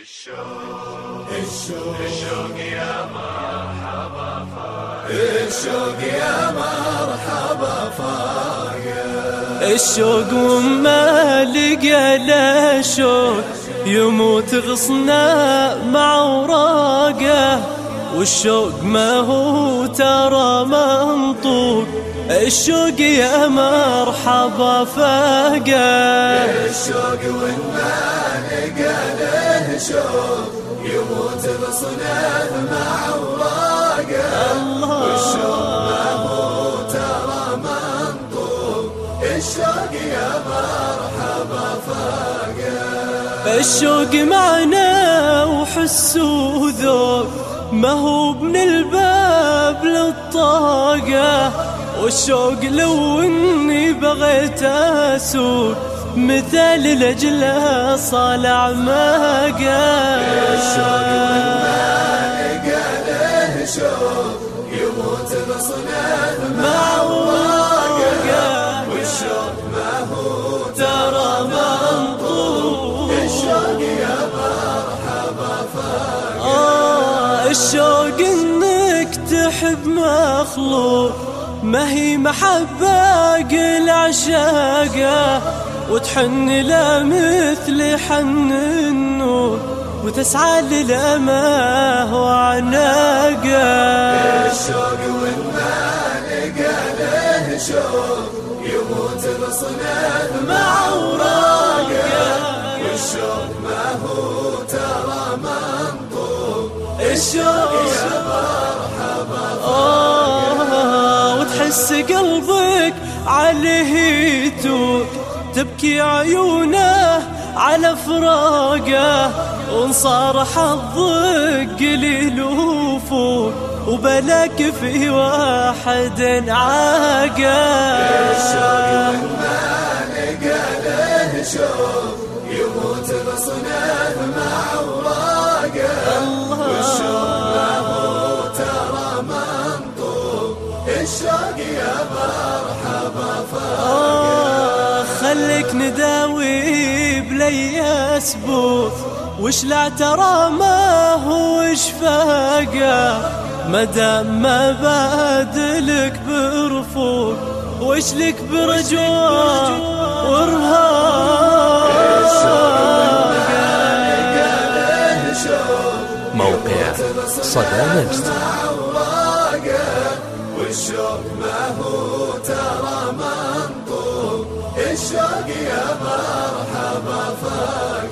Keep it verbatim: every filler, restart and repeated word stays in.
الشوق الشوق الشوق يا مرحبا فايا، الشوق يا مرحبا فايا، الشوق وما لقى له شوق يموت غصنا مع وراقه، والشوق ما هو ترى منطوق، الشوق يا مرحبا فاقه، الشوق وما لقى له شوق يموت غصنا مع وراقه، والشوق ما هو ترى منطوق، الشوق يا مرحبا فاقه، الشوق معنا وحس وذوق ما هو من الباب للطاقة، والشوق لو اني بغيت اسوق مثال لجله صالع ماقه، الشوق وما لقى له شوق يموت غصنا مع وراقه، والشوق ما هو ترى منطوق، الشوق يا مرحبا فاقه، آه الشوق انك تحب مخلوق ما هي محبة قل عشاقه، وتحن له مثل حن النور وتسعى للأماه وعناقه، الشوق وما لقى له شوق يموت غصنا مع وراقه، والشوق ما هو ترى منطوق، الشوق يا مرحبا آه وتحس قلبك عليه يتوق تبكي عيونه على فراقه، وانصار حظك قليل وفوق وبلاك في واحد عاقه، الشوق وما لقى له شوق يموت غصنا مع وراقه، والشوق ما هو ترى منطوق، الشوق يا مرحبا فاقه، خليك نداوي بلي اسبوع وشلع ترى ما هو شفاقه، مدام ما بادلك برفوق وش لك برجوع وارهاق، موقع صدى نجد، والشوق ما هو ترى منطوق، الشوق يا مرحبا فاقه.